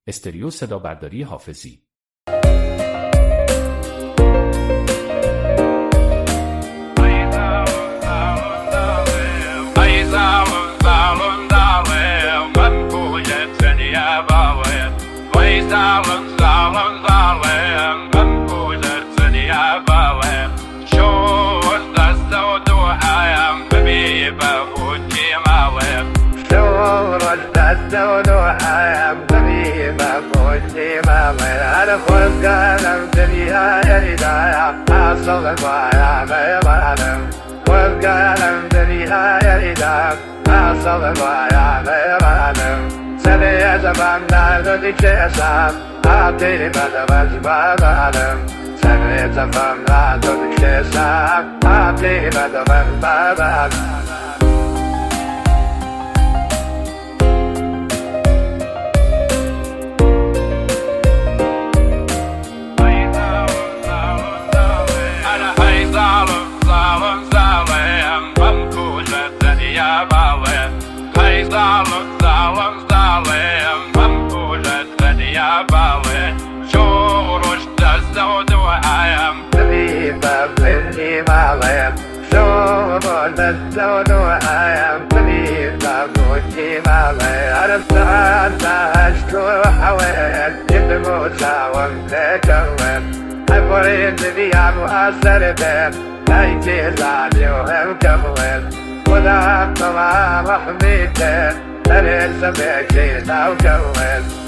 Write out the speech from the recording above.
استریو صدا برداری حافظی. أنا خلق أنا دنيا يا هدايا أصل الضايع ما يبالم خلق أنا دنيا يا هدايا أصل الضايع ما يبالم سنة يا زمان نادي كيسام أعطيني بدمج ما بالم سنة يا زمان نادي كيسام أعطيني بدمج ما بالم الزود وأيام طبيبة بوجي مالي عرفت أنت أشكو حوين يدموسا ومتكون أفرين بيا مؤثر بين أيتي زعلي وهم كمون وذا طبعا محميتين أريد سميكي لو كون